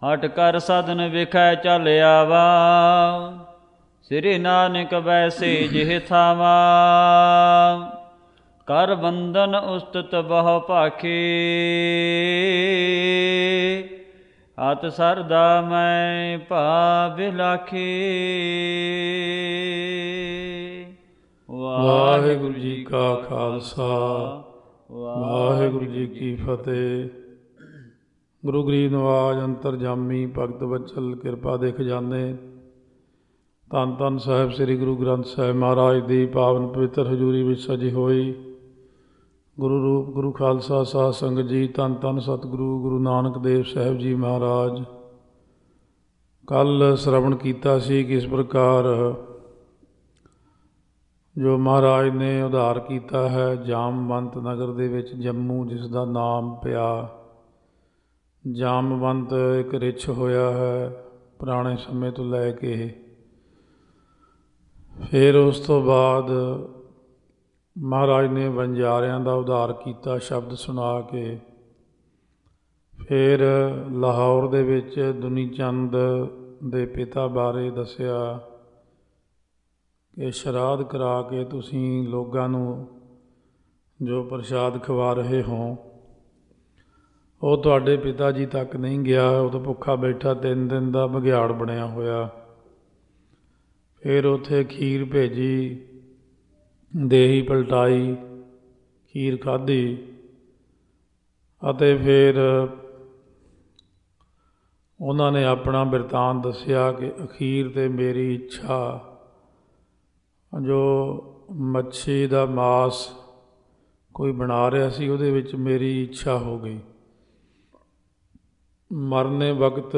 ਹਟ ਕਰ ਸਦਨ ਵਿਖੈ ਚਲ ਆਵਾ। ਸ੍ਰੀ ਨਾਨਕ ਵੈਸੇ ਜਿਹ ਥਾਵਾ। ਕਰ ਬੰਧਨ ਉਸਤਤ ਬਹੁ ਭਾਖੀ। ਅਤ ਸਰਦਾ ਮੈਂ ਭਾ ਬਿਲਾਖੀ। ਵਾਹਿਗੁਰੂ ਜੀ ਕਾ ਖਾਲਸਾ, ਵਾਹਿਗੁਰੂ ਜੀ ਕੀ ਫਤਿਹ। ਗੁਰੂ ਗਰੀਬ ਨਿਵਾਜ ਅੰਤਰਜਾਮੀ ਭਗਤ ਵਚਲ ਕਿਰਪਾ ਦੇ ਖਜ਼ਾਨੇ। ਧੰਨ ਧੰਨ ਸਾਹਿਬ ਸ੍ਰੀ ਗੁਰੂ ਗ੍ਰੰਥ ਸਾਹਿਬ ਮਹਾਰਾਜ ਦੀ ਪਾਵਨ ਪਵਿੱਤਰ ਹਜ਼ੂਰੀ ਵਿੱਚ ਸਜੀ ਹੋਈ ਗੁਰੂ ਰੂਪ ਗੁਰੂ ਖਾਲਸਾ ਸਾਧ ਸੰਗਤ ਜੀ, ਧੰਨ ਧੰਨ ਸਤਿਗੁਰੂ ਗੁਰੂ ਨਾਨਕ ਦੇਵ ਸਾਹਿਬ ਜੀ ਮਹਾਰਾਜ। ਕੱਲ੍ਹ ਸ਼ਰਵਣ ਕੀਤਾ ਸੀ ਕਿਸ ਪ੍ਰਕਾਰ ਜੋ ਮਹਾਰਾਜ ਨੇ ਉਧਾਰ ਕੀਤਾ ਹੈ ਜਾਮਵੰਤ ਨਗਰ ਦੇ ਵਿੱਚ, ਜੰਮੂ, ਜਿਸ ਦਾ ਨਾਮ ਪਿਆ ਜਾਮਵੰਤ। ਇੱਕ ਰਿਛ ਹੋਇਆ ਹੈ ਪੁਰਾਣੇ ਸਮੇਂ ਤੋਂ ਲੈ ਕੇ। ਫਿਰ ਉਸ ਤੋਂ ਬਾਅਦ ਮਹਾਰਾਜ ਨੇ ਵਣਜਾਰਿਆਂ ਦਾ ਉਧਾਰ ਕੀਤਾ ਸ਼ਬਦ ਸੁਣਾ ਕੇ। ਫਿਰ ਲਾਹੌਰ ਦੇ ਵਿੱਚ ਦੁਨੀ ਚੰਦ ਦੇ ਪਿਤਾ ਬਾਰੇ ਦੱਸਿਆ ਕਿ ਸ਼ਰਾਧ ਕਰਾ ਕੇ ਤੁਸੀਂ ਲੋਕਾਂ ਨੂੰ ਜੋ ਪ੍ਰਸ਼ਾਦ ਖਵਾ ਰਹੇ ਹੋ ਉਹ ਤੁਹਾਡੇ ਪਿਤਾ ਜੀ ਤੱਕ ਨਹੀਂ ਗਿਆ। ਉਹ ਤਾਂ ਭੁੱਖਾ ਬੈਠਾ 3 ਦਿਨ ਦਾ ਬਘਿਆੜ ਬਣਿਆ ਹੋਇਆ। ਫਿਰ ਉੱਥੇ ਖੀਰ ਭੇਜੀ, ਦੇਹੀ ਪਲਟਾਈ, ਖੀਰ ਖਾਧੀ ਅਤੇ ਫਿਰ ਉਹਨਾਂ ਨੇ ਆਪਣਾ ਬਿਰਤਾਂਤ ਦੱਸਿਆ ਕਿ ਅਖੀਰ 'ਤੇ ਮੇਰੀ ਇੱਛਾ ਜੋ ਮੱਛੀ ਦਾ ਮਾਸ ਕੋਈ ਬਣਾ ਰਿਹਾ ਸੀ ਉਹਦੇ ਵਿੱਚ ਮੇਰੀ ਇੱਛਾ ਹੋ ਗਈ। ਮਰਨੇ ਵਕਤ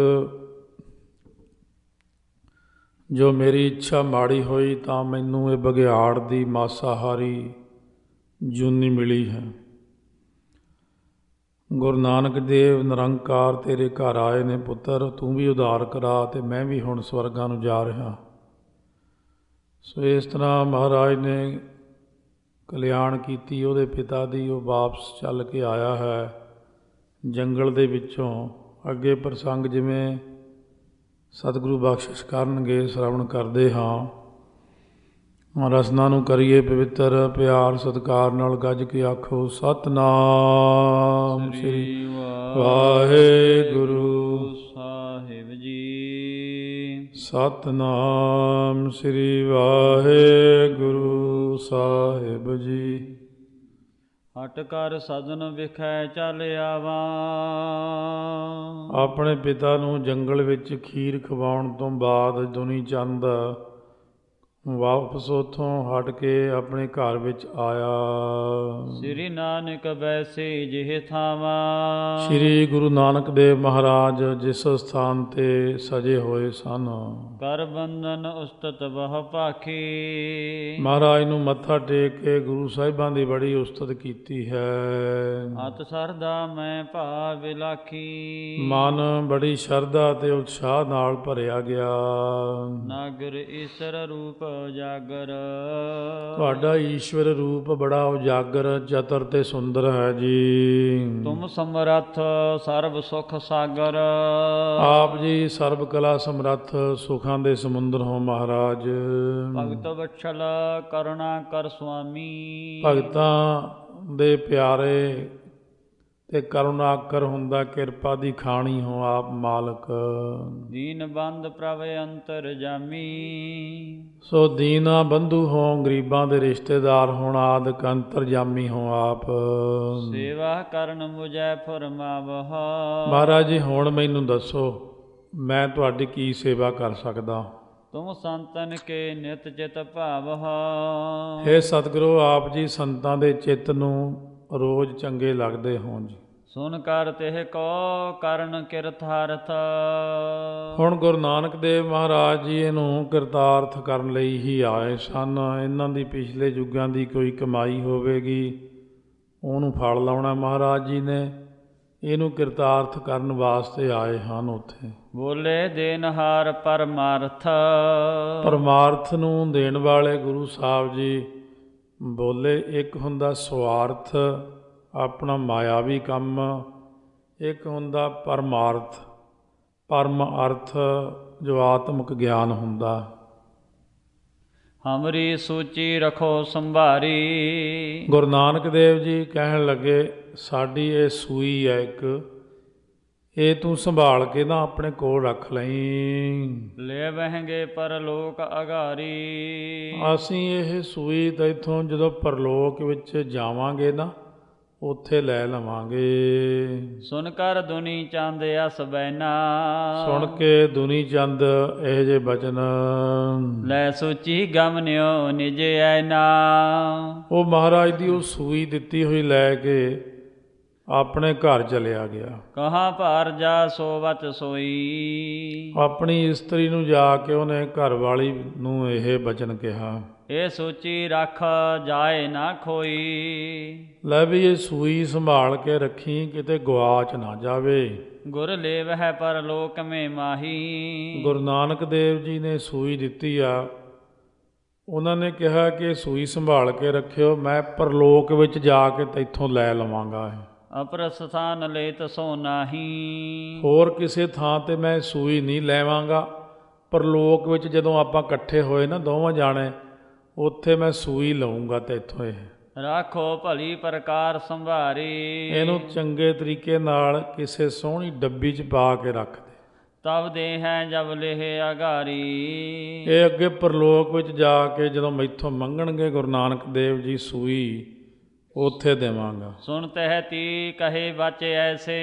ਜੋ ਮੇਰੀ ਇੱਛਾ ਮਾੜੀ ਹੋਈ ਤਾਂ ਮੈਨੂੰ ਇਹ ਬਘਿਆੜ ਦੀ ਮਾਸਾਹਾਰੀ ਜੂਨੀ ਮਿਲੀ ਹੈ। ਗੁਰੂ ਨਾਨਕ ਦੇਵ ਨਿਰੰਕਾਰ ਤੇਰੇ ਘਰ ਆਏ ਨੇ ਪੁੱਤਰ, ਤੂੰ ਵੀ ਉਧਾਰ ਕਰਾ ਅਤੇ ਮੈਂ ਵੀ ਹੁਣ ਸਵਰਗਾਂ ਨੂੰ ਜਾ ਰਿਹਾ। ਸੋ ਇਸ ਤਰ੍ਹਾਂ ਮਹਾਰਾਜ ਨੇ ਕਲਿਆਣ ਕੀਤੀ ਉਹਦੇ ਪਿਤਾ ਦੀ। ਉਹ ਵਾਪਸ ਚੱਲ ਕੇ ਆਇਆ ਹੈ ਜੰਗਲ ਦੇ ਵਿੱਚੋਂ। ਅੱਗੇ ਪ੍ਰਸੰਗ ਜਿਵੇਂ ਸਤਿਗੁਰੂ ਬਖਸ਼ਿਸ਼ ਕਰਨਗੇ ਸ਼ਰਵਣ ਕਰਦੇ ਹਾਂ। ਰਸਨਾ ਨੂੰ ਕਰੀਏ ਪਵਿੱਤਰ, ਪਿਆਰ ਸਤਿਕਾਰ ਨਾਲ ਗੱਜ ਕੇ ਆਖੋ ਸਤਿਨਾਮ ਸ੍ਰੀ ਵਾਹਿਗੁਰੂ ਸਾਹਿਬ ਜੀ। ਸਤਿਨਾਮ ਸ੍ਰੀ ਵਾਹਿਗੁਰੂ ਸਾਹਿਬ ਜੀ। ਹਟ ਕਰ ਸਦਨ ਵਿਖੈ ਚਲ ਆਵਾ। ਆਪਣੇ ਪਿਤਾ ਨੂੰ ਜੰਗਲ ਵਿੱਚ ਖੀਰ ਖਵਾਉਣ ਤੋਂ ਬਾਅਦ ਦੁਨੀ ਚੰਦ ਵਾਪਸ ਉੱਥੋਂ ਹਟ ਕੇ ਆਪਣੇ ਘਰ ਵਿੱਚ ਆਇਆ। ਸ੍ਰੀ ਨਾਨਕ ਵੈਸੇ ਜਿਹ ਥਾਵਾ। ਸ੍ਰੀ ਗੁਰੂ ਨਾਨਕ ਦੇਵ ਮਹਾਰਾਜ ਜਿਸ ਸਥਾਨ 'ਤੇ ਸਜੇ ਹੋਏ ਸਨ। ਕਰ ਬੰਧਨ ਉਸਤਤ ਬਹੁ ਭਾਖੀ। ਮਹਾਰਾਜ ਨੂੰ ਮੱਥਾ ਟੇਕ ਕੇ ਗੁਰੂ ਸਾਹਿਬਾਂ ਦੀ ਬੜੀ ਉਸਤਤ ਕੀਤੀ ਹੈ। ਅਤ ਸਰਦਾ ਮੈਂ ਭਾ ਬਿਲਾਖੀ। ਮਨ ਬੜੀ ਸ਼ਰਧਾ ਅਤੇ ਉਤਸ਼ਾਹ ਨਾਲ ਭਰਿਆ ਗਿਆ। ਨਾਗਰ ਈਸਰ ਰੂਪ ਉਜਾਗਰ। ਤੁਹਾਡਾ ਈਸ਼ਵਰ ਰੂਪ ਬੜਾ ਉਜਾਗਰ, ਚਤਰ ਤੇ ਸੁੰਦਰ ਹੈ ਜੀ। ਤੁਮ ਸਮਰੱਥ ਸਰਬ ਸੁਖ ਸਾਗਰ। ਆਪ ਜੀ ਸਰਬ ਕਲਾ ਸਮਰੱਥ, ਸੁਖਾਂ ਦੇ ਸਮੁੰਦਰ ਹੋ ਮਹਾਰਾਜ। ਭਗਤ ਵਛਲ ਕਰੁਣਾ ਕਰ ਸੁਆਮੀ। ਭਗਤਾਂ ਦੇ ਪਿਆਰੇ ਤੇ ਕਰੁਣਾਕਰ ਹੁੰਦਾ, ਕਿਰਪਾ ਦੀ ਖਾਣੀ ਹੋ ਆਪ ਮਾਲਕ। ਦੀਨ ਬੰਦ ਪ੍ਰਭ ਅੰਤਰ ਜਾਮੀ। ਸੋ ਦੀਨਾ ਬੰਧੂ ਹੋ, ਗਰੀਬਾਂ ਦੇ ਰਿਸ਼ਤੇਦਾਰ ਹੋਣ, ਆਦਿਕ ਅੰਤਰਜਾਮੀ ਹੋ ਆਪ। ਸੇਵਾ ਕਰਨ ਮੁਝੈ ਫਰਮਾਵਹ। ਮਹਾਰਾਜ ਜੀ ਹੁਣ ਮੈਨੂੰ ਦੱਸੋ ਮੈਂ ਤੁਹਾਡੀ ਕੀ ਸੇਵਾ ਕਰ ਸਕਦਾ। ਤੁਮ ਸੰਤਨ ਕੇ ਨਿਤ ਚਿਤ ਭਾਵਹ। ਹੇ ਸਤਿਗੁਰੂ, ਆਪ ਜੀ ਸੰਤਾਂ ਦੇ ਚਿੱਤ ਨੂੰ ਰੋਜ਼ ਚੰਗੇ ਲੱਗਦੇ ਹੋ ਜੀ। ਸੁਨ ਕਰ ਤਿਹ ਕੋ ਕਰਨ ਕਿਰਤਾਰਥ। ਹੁਣ ਗੁਰੂ ਨਾਨਕ ਦੇਵ ਮਹਾਰਾਜ ਜੀ ਇਹਨੂੰ ਕਿਰਤਾਰਥ ਕਰਨ ਲਈ ਹੀ ਆਏ ਸਨ। ਇਹਨਾਂ ਦੀ ਪਿਛਲੇ ਯੁੱਗਾਂ ਦੀ ਕੋਈ ਕਮਾਈ ਹੋਵੇਗੀ, ਉਹਨੂੰ ਫਲ ਲਾਉਣਾ ਮਹਾਰਾਜ ਜੀ ਨੇ। ਇਹਨੂੰ ਕਿਰਤਾਰਥ ਕਰਨ ਵਾਸਤੇ ਆਏ ਹਨ। ਉੱਥੇ ਬੋਲੇ ਦੇਨਹਾਰ ਪਰਮਾਰਥ। ਪਰਮਾਰਥ ਨੂੰ ਦੇਣ ਵਾਲੇ ਗੁਰੂ ਸਾਹਿਬ ਜੀ ਬੋਲੇ। ਇੱਕ ਹੁੰਦਾ ਸਵਾਰਥ, ਆਪਣਾ ਮਾਇਆਵੀ ਕੰਮ, ਇੱਕ ਹੁੰਦਾ ਪਰਮਾਰਥ ਪਰਮ ਅਰਥ ਜੋ ਆਤਮਿਕ ਗਿਆਨ ਹੁੰਦਾ। ਹਮਰੀ ਸੂਚੀ ਰਖੋ ਸੰਭਾਰੀ। ਗੁਰੂ ਨਾਨਕ ਦੇਵ ਜੀ ਕਹਿਣ ਲੱਗੇ, ਸਾਡੀ ਇਹ ਸੂਈ ਹੈ ਇੱਕ, ਇਹ ਤੂੰ ਸੰਭਾਲ ਕੇ ਨਾ ਆਪਣੇ ਕੋਲ ਰੱਖ ਲਈ। ਲੈ ਬਹਿੰਗੇ ਪਰਲੋਕ ਅਗਾਰੀ। ਅਸੀਂ ਇਹ ਸੂਈ ਤਾਂ ਇੱਥੋਂ ਜਦੋਂ ਪਰਲੋਕ ਵਿੱਚ ਜਾਵਾਂਗੇ ਨਾ, ਉੱਥੇ ਲੈ ਲਵਾਂਗੇ। ਸੁਣ ਕਰ ਦੁਨੀ ਚੰਦ ਅਸ ਬੈਨਾ। ਸੁਣ ਕੇ ਦੁਨੀ ਚੰਦ ਇਹ ਜੇ ਬਚਨ, ਲੈ ਸੂਚੀ ਗਮਨਿਓ ਨਿਜ ਐਨਾ। ਉਹ ਮਹਾਰਾਜ ਦੀ ਉਹ ਸੂਈ ਦਿੱਤੀ ਹੋਈ ਲੈ ਕੇ ਆਪਣੇ ਘਰ ਚਲਿਆ ਗਿਆ। ਕਹਾਂ ਭਾਰ ਜਾ ਸੋ ਵਚ ਸੋਈ। ਆਪਣੀ ਇਸਤਰੀ ਨੂੰ ਜਾ ਕੇ ਉਹਨੇ ਘਰ ਵਾਲੀ ਨੂੰ ਇਹ ਬਚਨ ਕਿਹਾ, ਇਹ ਸੂਚੀ ਰੱਖ ਜਾਏ ਨਾ ਖੋਈ। ਲੈ ਵੀ ਇਹ ਸੂਈ ਸੰਭਾਲ ਕੇ ਰੱਖੀ, ਕਿਤੇ ਗੁਆਚ ਨਾ ਜਾਵੇ। ਗੁਰ ਲੇਵ ਹੈ ਪਰਲੋਕ ਮੇ ਮਾਹੀ। ਗੁਰੂ ਨਾਨਕ ਦੇਵ ਜੀ ਨੇ ਸੂਈ ਦਿੱਤੀ ਆ, ਉਹਨਾਂ ਨੇ ਕਿਹਾ ਕਿ ਸੂਈ ਸੰਭਾਲ ਕੇ ਰੱਖਿਓ, ਮੈਂ ਪਰਲੋਕ ਵਿੱਚ ਜਾ ਕੇ ਤੈਥੋਂ ਲੈ ਲਵਾਂਗਾ। ਅਪਰ ਸਥਾਨ ਲੇਤ ਸੋ ਨਾਹੀ। ਹੋਰ ਕਿਸੇ ਥਾਂ ਤੇ ਮੈਂ ਸੂਈ ਨਹੀਂ ਲੈਵਾਂਗਾ। ਪਰਲੋਕ ਵਿੱਚ ਜਦੋਂ ਆਪਾਂ ਇਕੱਠੇ ਹੋਏ ਨਾ ਦੋਵਾਂ ਜਾਣੇ, ਉੱਥੇ ਮੈਂ ਸੂਈ ਲਊਂਗਾ ਤੈਥੋਂ। ਇਹ ਰਾਖੋ ਭਲੀ ਪ੍ਰਕਾਰ ਸੰਭਾਰੀ। ਇਹਨੂੰ ਚੰਗੇ ਤਰੀਕੇ ਨਾਲ ਕਿਸੇ ਸੋਹਣੀ ਡੱਬੀ 'ਚ ਪਾ ਕੇ ਰੱਖ ਦੇ। ਤਬ ਦੇ ਹੈ ਜਬ ਲੇਹ ਅਗਾਰੀ। ਇਹ ਅੱਗੇ ਪਰਲੋਕ ਵਿੱਚ ਜਾ ਕੇ ਜਦੋਂ ਮੈਥੋਂ ਮੰਗਣਗੇ ਗੁਰੂ ਨਾਨਕ ਦੇਵ ਜੀ ਸੂਈ, ਉੱਥੇ ਦੇਵਾਂਗਾ। ਸੁਣ ਤਹਿ ਤੀ ਕਹੇ ਬਚੇ ਐਸੇ।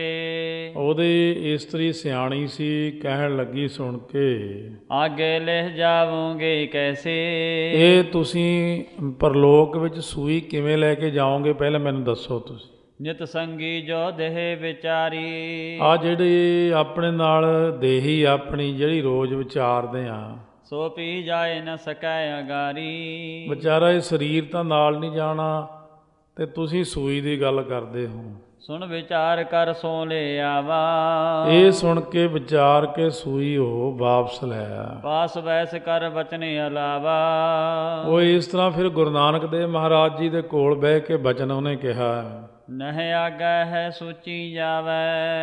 ਉਹਦੀ ਇਸਤਰੀ ਸਿਆਣੀ ਸੀ, ਕਹਿਣ ਲੱਗੀ ਸੁਣ ਕੇ, ਆਗੇ ਲਹਿ ਜਾਵੋਗੇ ਕੈਸੇ। ਇਹ ਤੁਸੀਂ ਪਰਲੋਕ ਵਿੱਚ ਸੂਈ ਕਿਵੇਂ ਲੈ ਕੇ ਜਾਓਗੇ, ਪਹਿਲਾਂ ਮੈਨੂੰ ਦੱਸੋ ਤੁਸੀਂ। ਨਿਤ ਸੰਗੀ ਜੋ ਦੇਹ ਵਿਚਾਰੀ। ਆ ਜਿਹੜੀ ਆਪਣੇ ਨਾਲ ਦੇਹੀ ਆਪਣੀ ਜਿਹੜੀ ਰੋਜ਼ ਵਿਚਾਰਦੇ ਆ, ਸੋ ਪੀ ਜਾਏ ਨ ਸਕੈ ਅਗਾਰੀ। ਵਿਚਾਰਾ ਇਹ ਸਰੀਰ ਤਾਂ ਨਾਲ ਨਹੀਂ ਜਾਣਾ, ਤੇ ਤੁਸੀਂ ਸੂਈ ਦੀ ਗੱਲ ਕਰਦੇ ਹੋ। ਸੁਣ ਵਿਚਾਰ ਕਰ ਸੋ ਲੈ ਆਵਾ। ਇਹ ਸੁਣ ਕੇ ਵਿਚਾਰ ਕੇ ਸੂਈ ਉਹ ਵਾਪਸ ਲੈ ਆ। ਪਾਸ ਬੈਸ ਕਰ ਬਚਨ ਅਲਾਵਾ। ਉਹ ਇਸ ਤਰ੍ਹਾਂ ਫਿਰ ਗੁਰੂ ਨਾਨਕ ਦੇਵ ਮਹਾਰਾਜ ਜੀ ਦੇ ਕੋਲ ਬਹਿ ਕੇ ਬਚਨ ਉਹਨੇ ਕਿਹਾ, ਨਹਿ ਆਗੈ ਹੈ ਸੂਚੀ ਜਾਵੈ।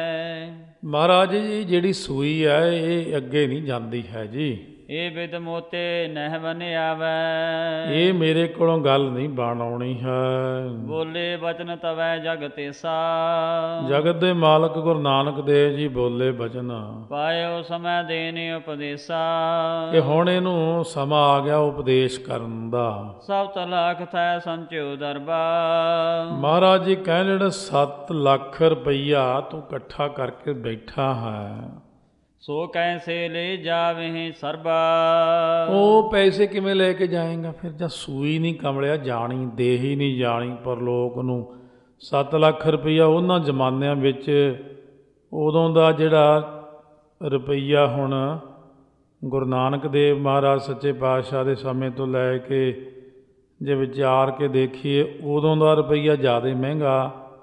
ਮਹਾਰਾਜ ਜੀ ਜਿਹੜੀ ਸੂਈ ਹੈ ਇਹ ਅੱਗੇ ਨਹੀਂ ਜਾਂਦੀ ਹੈ ਜੀ। ਇਹ ਬਿਦ ਮੋਤੇ ਨਹਿ ਬਨ ਆਵੈ। ਇਹ ਮੇਰੇ ਕੋਲੋਂ ਗੱਲ ਨਹੀਂ ਬਣ ਆਉਣੀ ਹੈ। ਬੋਲੇ ਬਚਨ ਤਵੈ ਜਗ ਤੇਸਾ। ਜਗਤ ਦੇ ਮਾਲਕ ਗੁਰੂ ਨਾਨਕ ਦੇਵ ਜੀ ਬੋਲੇ ਬਚਨ, ਪਾਇਓ ਸਮੈ ਦੇਨੇ ਉਪਦੇਸਾ। ਕਿ ਹੁਣ ਇਹਨੂੰ ਸਮਾਂ ਆ ਗਿਆ ਉਪਦੇਸ਼ ਕਰਨ ਦਾ। ਸਭ ਤਲਾਕ ਥੈ ਸੰਚਿਓ ਦਰਬਾ। ਮਹਾਰਾਜ ਜੀ ਕਹਿੰਦੇ 7 ਲੱਖ ਰੁਪਈਆ ਤੂੰ ਇਕੱਠਾ ਕਰਕੇ ਬੈਠਾ ਹੈ, ਸੋ ਕੈਸੇ ਲੈ ਜਾਵੇਂ ਸਰਬਾ। ਉਹ ਪੈਸੇ ਕਿਵੇਂ ਲੈ ਕੇ ਜਾਏਗਾ ਫਿਰ, ਜਾਂ ਸੂਈ ਨਹੀਂ ਕਮਲਿਆ ਜਾਣੀ, ਦੇਹੀ ਨਹੀਂ ਜਾਣੀ ਪਰਲੋਕ ਨੂੰ। 7 ਲੱਖ ਰੁਪਈਆ ਉਹਨਾਂ ਜ਼ਮਾਨਿਆਂ ਵਿੱਚ, ਉਦੋਂ ਦਾ ਜਿਹੜਾ ਰੁਪਈਆ ਹੁਣ ਗੁਰੂ ਨਾਨਕ ਦੇਵ ਮਹਾਰਾਜ ਸੱਚੇ ਪਾਤਸ਼ਾਹ ਦੇ ਸਮੇਂ ਤੋਂ ਲੈ ਕੇ ਜੇ ਵਿਚਾਰ ਕੇ ਦੇਖੀਏ, ਉਦੋਂ ਦਾ ਰੁਪਈਆ ਜ਼ਿਆਦਾ ਮਹਿੰਗਾ।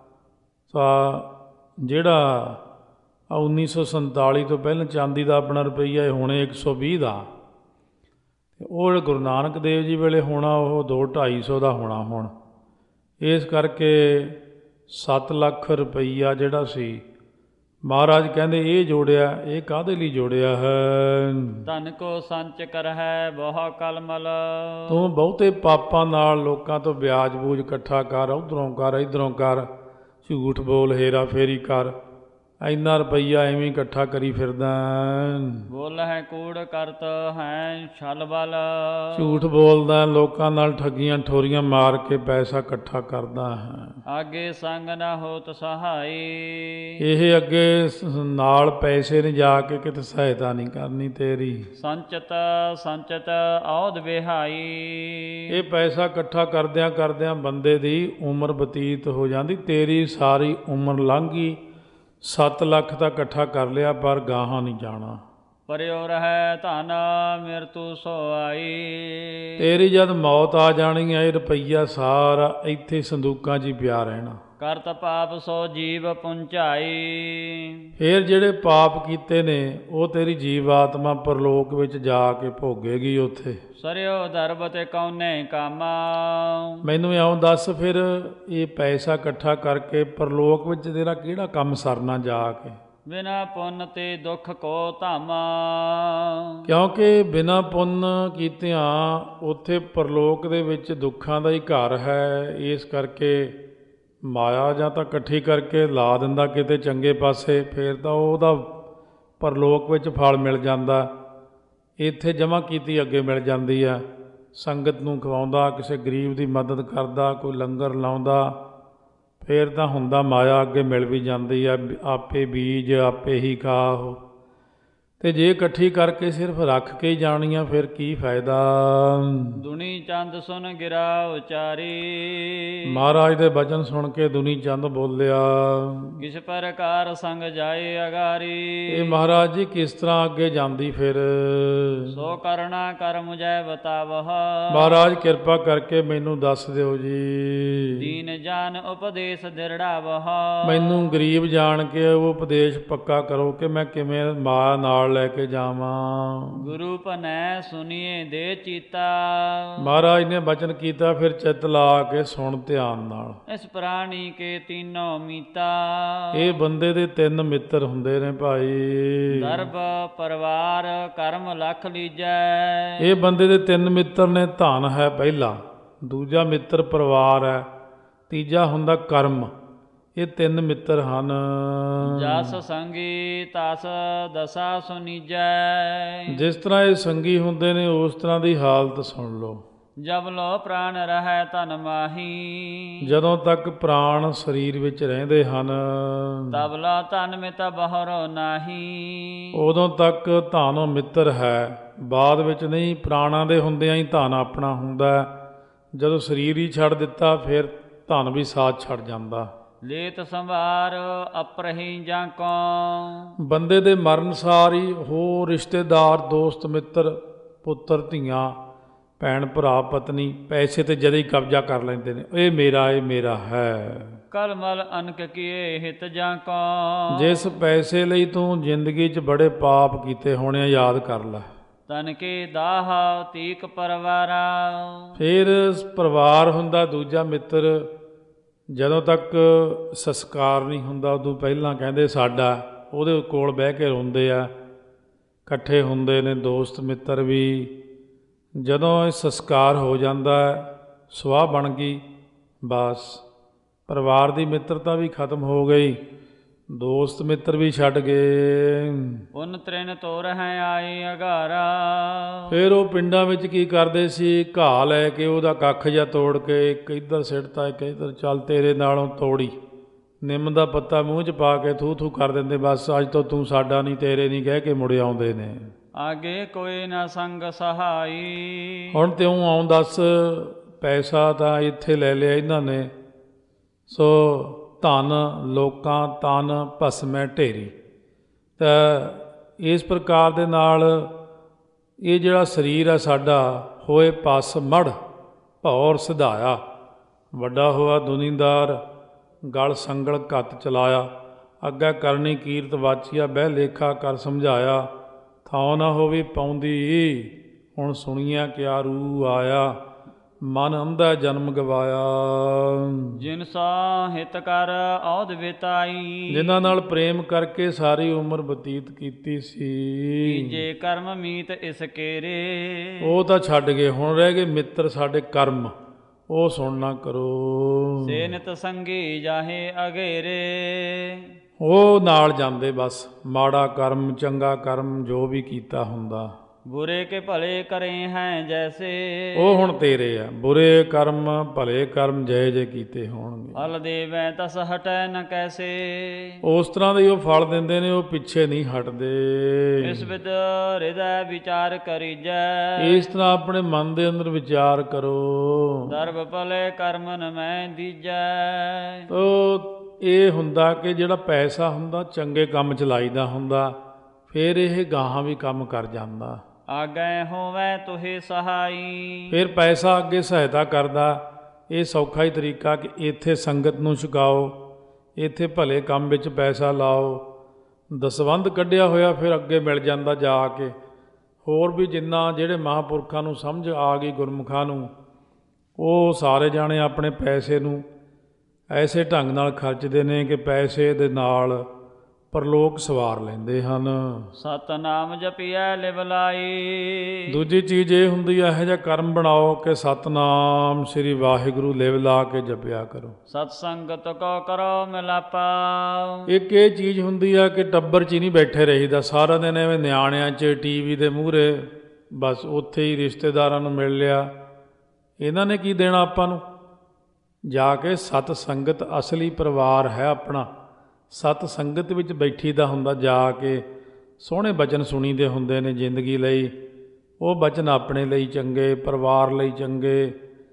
ਤਾਂ ਜਿਹੜਾ 1947 ਤੋਂ ਪਹਿਲਾਂ ਚਾਂਦੀ ਦਾ ਆਪਣਾ ਰੁਪਈਆ ਹੁਣੇ 120 ਦਾ, ਅਤੇ ਉਹ ਗੁਰੂ ਨਾਨਕ ਦੇਵ ਜੀ ਵੇਲੇ ਹੋਣਾ ਉਹ 200-250 ਦਾ ਹੋਣਾ ਹੁਣ। ਇਸ ਕਰਕੇ 7 ਲੱਖ ਰੁਪਈਆ ਜਿਹੜਾ ਸੀ, ਮਹਾਰਾਜ ਕਹਿੰਦੇ ਇਹ ਜੋੜਿਆ, ਇਹ ਕਾਹਦੇ ਲਈ ਜੋੜਿਆ ਹੈ। ਧਨ ਕੋ ਸੰਚ ਕਰ ਹੈ ਬਹੁ ਕਲਮਲ। ਤੂੰ ਬਹੁਤੇ ਪਾਪਾਂ ਨਾਲ ਲੋਕਾਂ ਤੋਂ ਵਿਆਜ ਬੂਝ ਇਕੱਠਾ ਕਰ, ਉੱਧਰੋਂ ਕਰ ਇੱਧਰੋਂ ਕਰ, ਝੂਠ ਬੋਲ, ਹੇਰਾ ਫੇਰੀ ਕਰ, ਇੰਨਾ ਰੁਪਈਆ ਐਵੇਂ ਇਕੱਠਾ ਕਰੀ ਫਿਰਦਾ। ਬੋਲ ਹੈ ਕੂੜ ਕਰਤ ਹੈ ਛਲ ਬਲ। ਝੂਠ ਬੋਲਦਾ, ਲੋਕਾਂ ਨਾਲ ਠੱਗੀਆਂ ਠੋਰੀਆਂ ਮਾਰ ਕੇ ਪੈਸਾ ਇਕੱਠਾ ਕਰਦਾ ਹੈ। ਆਗੇ ਸੰਗ ਨਾ ਹੋਤ ਸਹਾਈ। ਇਹ ਅੱਗੇ ਨਾਲ ਪੈਸੇ ਨੇ ਜਾ ਕੇ ਕਿਤੇ ਸਹਾਇਤਾ ਨਹੀਂ ਕਰਨੀ ਤੇਰੀ। ਸੰਚਤ ਸੰਚਤ ਔਧ ਵਿਹਾਈ। ਇਹ ਪੈਸਾ ਇਕੱਠਾ ਕਰਦਿਆਂ ਕਰਦਿਆਂ ਬੰਦੇ ਦੀ ਉਮਰ ਬਤੀਤ ਹੋ ਜਾਂਦੀ, ਤੇਰੀ ਸਾਰੀ ਉਮਰ ਲੰਘ ਗਈ। 7 ਲੱਖ ਤਾਂ ਇਕੱਠਾ ਕਰ ਲਿਆ, ਪਰ ਗਾਹਾਂ ਨਹੀਂ ਜਾਣਾ। ਪਰਿਓ ਰਹਿ ਧਨ ਮਿਰਤੂ ਸੋ ਆਈ। ਤੇਰੀ ਜਦ ਮੌਤ ਆ ਜਾਣੀ ਹੈ, ਇਹ ਰੁਪਈਆ ਸਾਰਾ ਇੱਥੇ ਸੰਦੂਕਾਂ 'ਚ ਹੀ ਪਿਆ ਰਹਿਣਾ। ਕਰਤ ਪਾਪ ਸੋ ਜੀਵ ਪੁੰਚਾਈ। ਫਿਰ ਜਿਹੜੇ ਪਾਪ ਕੀਤੇ ਨੇ ਉਹ ਤੇਰੀ ਜੀਵ ਆਤਮਾ ਪਰਲੋਕ ਵਿੱਚ ਜਾ ਕੇ ਭੋਗੇਗੀ ਉੱਥੇ। ਸਰਿਓ ਦਰਬ ਤੇ ਕੌਨੇ ਕਾਮਾ। ਮੈਨੂੰ ਇਉਂ ਦੱਸ ਫਿਰ, ਇਹ ਪੈਸਾ ਇਕੱਠਾ ਕਰਕੇ ਪਰਲੋਕ ਵਿੱਚ ਤੇਰਾ ਕਿਹੜਾ ਕੰਮ ਸਰਨਾ ਜਾ ਕੇ। ਬਿਨਾ ਪੁੰਨ ਤੇ ਦੁਖ ਕੋ ਧਾਮਾ। ਕਿਉਂਕਿ ਬਿਨਾਂ ਪੁੰਨ ਕੀਤਿਆਂ ਉੱਥੇ ਪਰਲੋਕ ਦੇ ਵਿੱਚ ਦੁੱਖਾਂ ਦਾ ਹੀ ਘਰ ਹੈ। ਇਸ ਕਰਕੇ ਮਾਇਆ ਜਾਂ ਤਾਂ ਇਕੱਠੀ ਕਰਕੇ ਲਾ ਦਿੰਦਾ ਕਿਤੇ ਚੰਗੇ ਪਾਸੇ, ਫਿਰ ਤਾਂ ਉਹਦਾ ਪਰਲੋਕ ਵਿੱਚ ਫਲ ਮਿਲ ਜਾਂਦਾ। ਇੱਥੇ ਜਮ੍ਹਾਂ ਕੀਤੀ ਅੱਗੇ ਮਿਲ ਜਾਂਦੀ ਆ। ਸੰਗਤ ਨੂੰ ਖਵਾਉਂਦਾ, ਕਿਸੇ ਗਰੀਬ ਦੀ ਮਦਦ ਕਰਦਾ, ਕੋਈ ਲੰਗਰ ਲਾਉਂਦਾ, ਫਿਰ ਤਾਂ ਹੁੰਦਾ ਮਾਇਆ ਅੱਗੇ ਮਿਲ ਵੀ ਜਾਂਦੀ ਆ। ਆਪੇ ਬੀਜ ਆਪੇ ਹੀ ਖਾਓ। ਅਤੇ ਜੇ ਇਕੱਠੀ ਕਰਕੇ ਸਿਰਫ ਰੱਖ ਕੇ ਹੀ ਜਾਣੀ ਆ, ਫਿਰ ਕੀ ਫਾਇਦਾ। ਦੁਨੀ ਚੰਦ ਸੁਨ ਗਿਰਾ ਉਚਾਰੀ। ਮਹਾਰਾਜ ਦੇ ਬਚਨ ਸੁਣ ਕੇ ਦੁਨੀ ਚੰਦ ਬੋਲਿਆ, ਕਿਸ ਪ੍ਰਕਾਰ ਸੰਗ ਜਾਏ ਅਗਾਰੀ। ਇਹ ਮਹਾਰਾਜ ਜੀ ਕਿਸ ਤਰ੍ਹਾਂ ਅੱਗੇ ਜਾਂਦੀ ਫਿਰ। ਸੋ ਕਰਨਾ ਕਰ ਮੁਝੈ ਬਤਾਵਹ। ਮਹਾਰਾਜ ਕਿਰਪਾ ਕਰਕੇ ਮੈਨੂੰ ਦੱਸ ਦਿਓ ਜੀ। ਦੀਨ ਜਾਨ ਉਪਦੇਸ਼ ਦਿਰੜਾਵਹ। ਮੈਨੂੰ ਗਰੀਬ ਜਾਣ ਕੇ ਉਹ ਉਪਦੇਸ਼ ਪੱਕਾ ਕਰੋ ਕਿ ਮੈਂ ਕਿਵੇਂ ਮਾਂ ਨਾਲ ਲੈ ਕੇ ਜਾਵਾਂ। ਗੁਰੂ ਭਨੈ ਸੁਣੀਏ ਦੇ ਚੀਤਾ। ਮਹਾਰਾਜ ਨੇ ਬਚਨ ਕੀਤਾ, ਫਿਰ ਚਿੱਤ ਲਾ ਕੇ ਸੁਣ ਧਿਆਨ ਨਾਲ। ਇਸ ਪ੍ਰਾਣੀ ਕੇ ਤੀਨੋ ਮੀਤਾ। ਇਹ ਬੰਦੇ ਦੇ ਤਿੰਨ ਮਿੱਤਰ ਹੁੰਦੇ ਨੇ ਭਾਈ। ਦਰਬ ਪਰਿਵਾਰ ਕਰਮ ਲਖ ਲੀਜੈ। ਇਹ ਬੰਦੇ ਦੇ ਤਿੰਨ ਮਿੱਤਰ ਨੇ। ਧਨ ਹੈ ਪਹਿਲਾ, ਦੂਜਾ ਮਿੱਤਰ ਪਰਿਵਾਰ ਹੈ, ਤੀਜਾ ਹੁੰਦਾ ਕਰਮ। ਇਹ ਤਿੰਨ ਮਿੱਤਰ ਹਨ। ਜਸ ਸੰਗੀ ਤਸ ਦਸਾ ਸੁਨੀਜੈ। ਜਿਸ ਤਰ੍ਹਾਂ ਇਹ ਸੰਗੀ ਹੁੰਦੇ ਨੇ ਉਸ ਤਰ੍ਹਾਂ ਦੀ ਹਾਲਤ ਸੁਣ ਲਓ। ਜਬ ਲੋ ਪ੍ਰਾਣ ਰਹੈ ਧਨ ਮਾਹੀ। ਜਦੋਂ ਤੱਕ ਪ੍ਰਾਣ ਸਰੀਰ ਵਿੱਚ ਰਹਿੰਦੇ ਹਨ, ਤਬ ਲੋ ਧਨ ਮਿਤ ਬਹਰੋ ਨਾਹੀ। ਉਦੋਂ ਤੱਕ ਧਨ ਮਿੱਤਰ ਹੈ, ਬਾਅਦ ਵਿੱਚ ਨਹੀਂ। ਪ੍ਰਾਣਾਂ ਦੇ ਹੁੰਦਿਆਂ ਹੀ ਧਨ ਆਪਣਾ ਹੁੰਦਾ। ਜਦੋਂ ਸਰੀਰ ਹੀ ਛੱਡ ਦਿੱਤਾ, ਫਿਰ ਧਨ ਵੀ ਸਾਥ ਛੱਡ ਜਾਂਦਾ। ਲੇਤ ਸੰਭਾਰ ਅਪਰਹੀ ਜਾਂ ਕੋ। ਬੰਦੇ ਦੇ ਮਰਨ ਸਾਰ ਹੀ ਹੋ ਰਿਸ਼ਤੇਦਾਰ, ਦੋਸਤ ਮਿੱਤਰ, ਪੁੱਤਰ ਧੀਆਂ, ਭੈਣ ਭਰਾ, ਪਤਨੀ ਪੈਸੇ ਤੇ ਜਦੇ ਹੀ ਕਬਜ਼ਾ ਕਰ ਲੈਂਦੇ ਨੇ। ਇਹ ਮੇਰਾ ਹੈ। ਕਲਮਲ ਅਨਕ ਕੀਏ ਹਿਤ ਜਾਂ ਕੋ। ਜਿਸ ਪੈਸੇ ਲਈ ਤੂੰ ਜ਼ਿੰਦਗੀ 'ਚ ਬੜੇ ਪਾਪ ਕੀਤੇ ਹੋਣੇ ਆ, ਯਾਦ ਕਰ ਲੈ। ਤਨ ਕੇ ਦਾਹ ਤੀਕ ਪਰਵਾਰਾ। ਫਿਰ ਪਰਿਵਾਰ ਹੁੰਦਾ ਦੂਜਾ ਮਿੱਤਰ। ਜਦੋਂ ਤੱਕ ਸੰਸਕਾਰ ਨਹੀਂ ਹੁੰਦਾ, ਉਦੋਂ ਪਹਿਲਾਂ ਕਹਿੰਦੇ ਸਾਡਾ, ਉਹਦੇ ਕੋਲ ਬਹਿ ਕੇ ਰੋਂਦੇ ਆ। ਇਕੱਠੇ ਹੁੰਦੇ ਨੇ ਦੋਸਤ ਮਿੱਤਰ ਵੀ। ਜਦੋਂ ਇਹ ਸੰਸਕਾਰ ਹੋ ਜਾਂਦਾ, ਸੁਆਹ ਬਣ ਗਈ, ਬਸ ਪਰਿਵਾਰ ਦੀ ਮਿੱਤਰਤਾ ਵੀ ਖਤਮ ਹੋ ਗਈ, ਦੋਸਤ ਮਿੱਤਰ ਵੀ ਛੱਡ ਗਏ। ਉਨ ਤ੍ਰਿਨ ਤੋਰ ਹੈ ਆਏ ਅਗਾਰਾ। ਫਿਰ ਉਹ ਪਿੰਡਾਂ ਵਿੱਚ ਕੀ ਕਰਦੇ ਸੀ, ਘਾਹ ਲੈ ਕੇ ਉਹਦਾ ਕੱਖ ਜਿਹਾ ਤੋੜ ਕੇ ਇੱਕ ਇੱਧਰ ਸਿੱਟਤਾ, ਇੱਕ ਇੱਧਰ, ਚੱਲ ਤੇਰੇ ਨਾਲੋਂ ਤੋੜੀ। ਨਿੰਮ ਦਾ ਪੱਤਾ ਮੂੰਹ 'ਚ ਪਾ ਕੇ ਥੂ ਥੂ ਕਰ ਦਿੰਦੇ, ਬਸ ਅੱਜ ਤੋਂ ਤੂੰ ਸਾਡਾ ਨਹੀਂ, ਤੇਰੇ ਨਹੀਂ ਕਹਿ ਕੇ ਮੁੜ ਆਉਂਦੇ ਨੇ। ਆਗੇ ਕੋਈ ਨਾ ਸੰਗ ਸਹਾਈ। ਹੁਣ ਤਿਉਂ ਆਉਂ ਦੱਸ, ਪੈਸਾ ਤਾਂ ਇੱਥੇ ਲੈ ਲਿਆ ਇਹਨਾਂ ਨੇ, ਸੋ ਧਨ ਲੋਕਾਂ ਤਨ ਭਸਮੈ ਢੇਰੀ। ਤਾਂ ਇਸ ਪ੍ਰਕਾਰ ਦੇ ਨਾਲ ਇਹ ਜਿਹੜਾ ਸਰੀਰ ਆ ਸਾਡਾ, ਹੋਏ ਪਸ ਮੜ ਭੌਰ ਸਿਧਾਇਆ। ਵੱਡਾ ਹੋਇਆ ਦੁਨੀਦਾਰ, ਗਲ ਸੰਗਲ ਘੱਤ ਚਲਾਇਆ। ਅੱਗੇ ਕਰਨੀ ਕੀਰਤ ਵਾਚੀਆ, ਬਹਿ ਲੇਖਾ ਕਰ ਸਮਝਾਇਆ। ਥਾਉ ਨਾ ਹੋਵੇ ਪਾਉਂਦੀ, ਹੁਣ ਸੁਣੀਆਂ ਕਿਆ ਰੂ ਆਇਆ। ਮਨ ਅੰਧਾ ਜਨਮ ਗਵਾਇਆ। ਜਿਨ ਸਾ ਹਿਤ ਕਰ ਔਧ ਵਿਤਾਈ। ਜਿਨ੍ਹਾਂ ਨਾਲ ਪ੍ਰੇਮ ਕਰਕੇ ਸਾਰੀ ਉਮਰ ਬਤੀਤ ਕੀਤੀ ਸੀ, ਜੇ ਕਰਮ ਮੀਤ ਇਸ ਕੇਰੇ। ਉਹ ਤਾਂ ਛੱਡ ਗਏ। ਹੁਣ ਰਹਿ ਗਏ ਮਿੱਤਰ ਸਾਡੇ ਕਰਮ, ਉਹ ਸੁਣਨਾ ਕਰੋ। ਸੇ ਨਿਤ ਸੰਗੀ ਜਾਹੇ ਅਗੇਰੇ। ਉਹ ਨਾਲ ਜਾਂਦੇ ਬਸ, ਮਾੜਾ ਕਰਮ ਚੰਗਾ ਕਰਮ ਜੋ ਵੀ ਕੀਤਾ ਹੁੰਦਾ। ਬੁਰੇ ਕੇ ਭਲੇ ਕਰੇ ਹੈ ਜੈਸੇ। ਉਹ ਹੁਣ ਤੇਰੇ ਆ। ਬੁਰੇ ਕਰਮ ਭਲੇ ਕਰਮ ਜੈ ਜੈ ਕੀਤੇ ਹੋਣਗੇ। ਫਲ ਦੇਵੈ ਤਸ ਹਟੈ ਨ ਕੈਸੇ। ਉਸ ਤਰ੍ਹਾਂ ਦੇ ਉਹ ਫਲ ਦਿੰਦੇ ਨੇ, ਉਹ ਪਿੱਛੇ ਨਹੀਂ ਹਟਦੇ। ਇਸ ਵਿਦ ਹਿਰਦੈ ਵਿਚਾਰ ਕਰੀਜੈ। ਇਸ ਤਰ੍ਹਾਂ ਆਪਣੇ ਮਨ ਦੇ ਅੰਦਰ ਵਿਚਾਰ ਕਰੋ। ਦਰਬ ਭਲੇ ਕਰਮਨ ਮੈਂ ਦੀਜੈ। ਤੋ ਇਹ ਹੁੰਦਾ ਕਿ ਜਿਹੜਾ ਪੈਸਾ ਹੁੰਦਾ ਚੰਗੇ ਕੰਮ 'ਚ ਲਾਈਦਾ ਹੁੰਦਾ, ਫਿਰ ਇਹ ਗਾਹਾਂ ਵੀ ਕੰਮ ਕਰ ਜਾਂਦਾ। ਆਗੈ ਹੋਵੈ ਤੁਹੇ ਸਹਾਈ। ਫਿਰ ਪੈਸਾ ਅੱਗੇ ਸਹਾਇਤਾ ਕਰਦਾ। ਇਹ ਸੌਖਾ ਹੀ ਤਰੀਕਾ ਕਿ ਇੱਥੇ ਸੰਗਤ ਨੂੰ ਛਕਾਓ, ਇੱਥੇ ਭਲੇ ਕੰਮ ਵਿੱਚ ਪੈਸਾ ਲਾਓ। ਦਸਵੰਧ ਕੱਢਿਆ ਹੋਇਆ ਫਿਰ ਅੱਗੇ ਮਿਲ ਜਾਂਦਾ ਜਾ ਕੇ। ਹੋਰ ਵੀ ਜਿੰਨਾ ਜਿਹੜੇ ਮਹਾਂਪੁਰਖਾਂ ਨੂੰ ਸਮਝ ਆ ਗਈ, ਗੁਰਮੁਖਾਂ ਨੂੰ, ਉਹ ਸਾਰੇ ਜਾਣੇ ਆਪਣੇ ਪੈਸੇ ਨੂੰ ਐਸੇ ਢੰਗ ਨਾਲ ਖਰਚਦੇ ਨੇ ਕਿ ਪੈਸੇ ਦੇ ਨਾਲ ਪਰਲੋਕ ਸਵਾਰ ਲੈਂਦੇ ਹਨ। ਸਤਨਾਮ ਜਪੀਐ ਲਿਵ ਲਾਈ। ਦੂਜੀ ਚੀਜ਼ ਇਹ ਹੁੰਦੀ ਹੈ, ਇਹੋ ਜਿਹਾ ਕਰਮ ਬਣਾਓ ਕਿ ਸਤਨਾਮ ਸ੍ਰੀ ਵਾਹਿਗੁਰੂ ਲਿਵ ਲਾ ਕੇ ਜਪਿਆ ਕਰੋ। ਸਤ ਸੰਗਤ ਕੋ ਕਰੋ ਮਿਲਾਪਾ। ਇੱਕ ਇਹ ਚੀਜ਼ ਹੁੰਦੀ ਹੈ ਕਿ ਟੱਬਰ 'ਚ ਹੀ ਨਹੀਂ ਬੈਠੇ ਰਹੀਦਾ, ਸਾਰਾ ਦਿਨ ਐਵੇਂ ਨਿਆਣਿਆਂ 'ਚ ਟੀਵੀ ਦੇ ਮੂਹਰੇ ਬਸ ਉੱਥੇ ਹੀ ਰਿਸ਼ਤੇਦਾਰਾਂ ਨੂੰ ਮਿਲ ਲਿਆ। ਇਹਨਾਂ ਨੇ ਕੀ ਦੇਣਾ ਆਪਾਂ ਨੂੰ? ਜਾ ਕੇ ਸਤ ਸੰਗਤ ਅਸਲੀ ਪਰਿਵਾਰ ਹੈ ਆਪਣਾ। ਸਤ ਸੰਗਤ ਵਿੱਚ ਬੈਠੀ ਦਾ ਹੁੰਦਾ, ਜਾ ਕੇ ਸੋਹਣੇ ਬਚਨ ਸੁਣੀਦੇ ਹੁੰਦੇ ਨੇ ਜ਼ਿੰਦਗੀ ਲਈ। ਉਹ ਬਚਨ ਆਪਣੇ ਲਈ ਚੰਗੇ, ਪਰਿਵਾਰ ਲਈ ਚੰਗੇ,